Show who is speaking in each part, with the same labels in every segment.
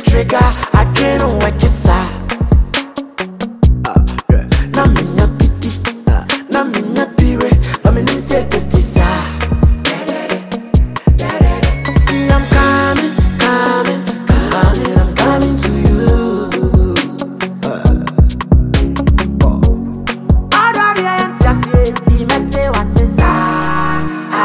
Speaker 1: trigger, I drain on what you saw. Na minya pity, na minya piwe, but me need say this desire. See I'm coming, coming, coming, I'm coming to you. All of the empty, I see empty, me say what's inside.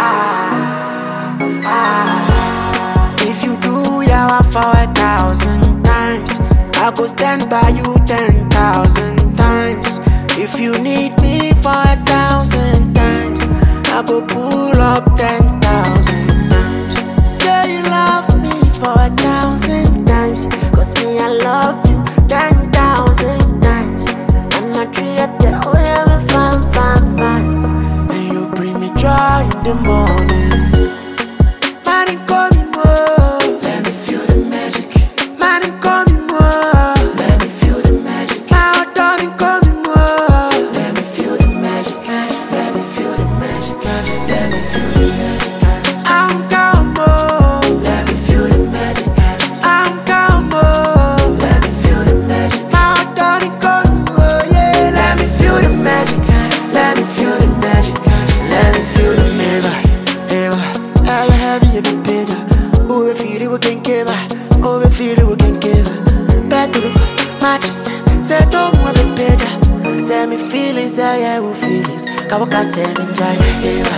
Speaker 1: If you do yawa for 1,000 times, I go stand by you 10,000 times. If you need me for 1,000 times, I go pull up 10,000 times. Say you love me for 1,000 times, cause me I love you 10,000 times. And I treat the oh yeah, me fine, fine, fine. And you bring me joy in the morning. Man, call me more. Let me feel the magic. Man, call me more. Let me feel the magic. My darling, call me more. Let me feel the magic. Let me feel the magic. Let me feel the magic. I'm calm more. Let me feel the magic. I'm calm more. Let me feel the magic. My darling, call me more. Yeah, let me feel the magic. Let me feel the magic. Let me feel the magic. I have you be better. Oh, we feel it, we can give it. Oh, we feel it, we can give it. Back to the matches. Say, don't want to be better. Say, me feelings, say, yeah, we feelings. Kawaka say, enjoy.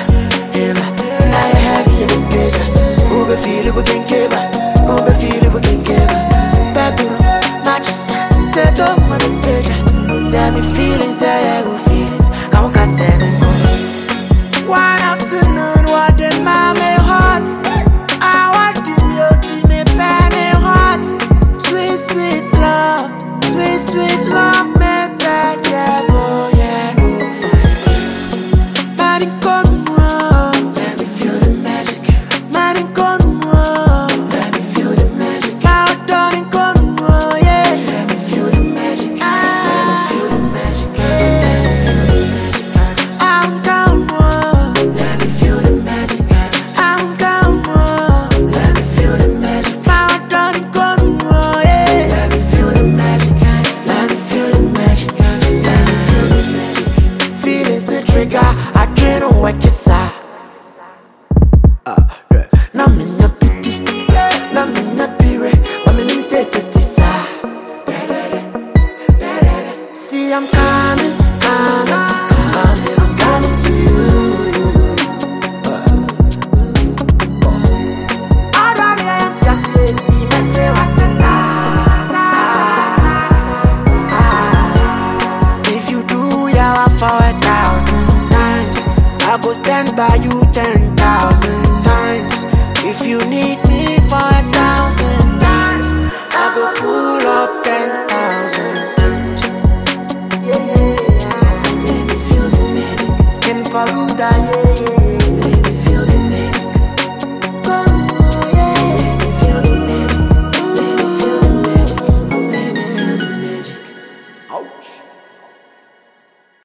Speaker 1: I have you be better. Oh, we feel it, we can give it. Oh, we feel it, we can